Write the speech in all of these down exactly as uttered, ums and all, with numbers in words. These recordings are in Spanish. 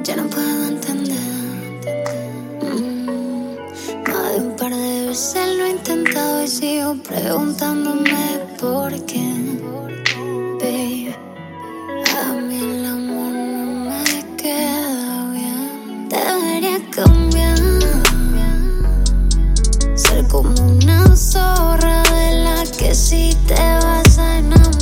Ya no puedo entender. Mm, Más de un par de veces lo he intentado y sigo preguntándome por qué. Babe, a mí el amor no me queda bien. Debería cambiar, ser como una zorra de la que sí te vas a enamorar.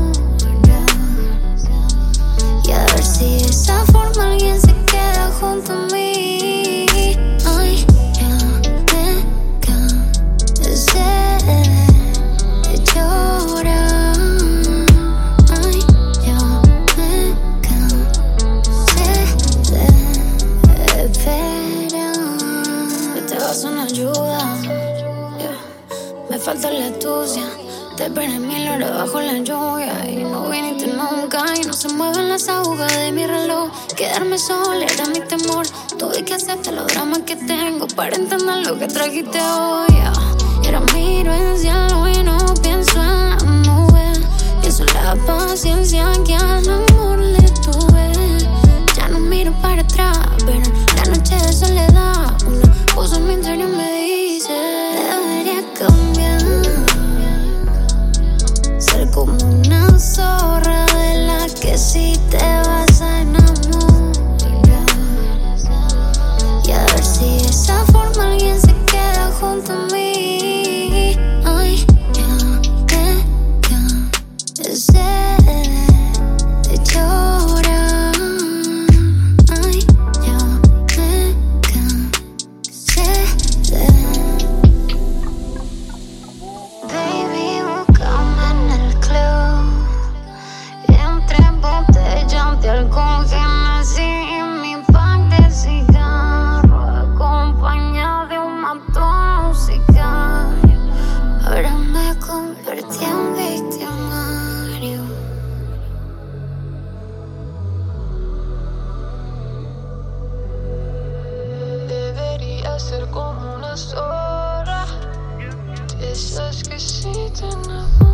Y a ver si de esa forma alguien se queda junto a mí. Ay, ya me cansé de llorar. Ay, ya me cansé de esperar. Este vaso no ayuda, yeah. Me falta la astucia. Te esperé mil horas bajo la lluvia y no viniste nunca. Y no se mueven las agujas de mi reloj. Quedarme sola era mi temor. Tuve que aceptar los dramas que tengo para entender lo que trajiste hoy, yeah. Era mi cielo y no pienso en la nube. Pienso en la paciencia que al amor le tuve. Ya no miro para atrás, pero la noche de soledad una voz en mi interior me dice: debería cambiar, ser como una zorra de la que sí te vas a enamorar. Y a ver si de esa forma alguien se queda junto a mí. Ay, ya me cansé de llorar. Ay, ya me cansé de... Baby, búscame en el club, entre botellas de alcohol que nací en mi pack de cigarro, acompañado de un matón sicario. Ahora me convertí en victimario. Debería ser como una zorra, de esas que sí te enamoran.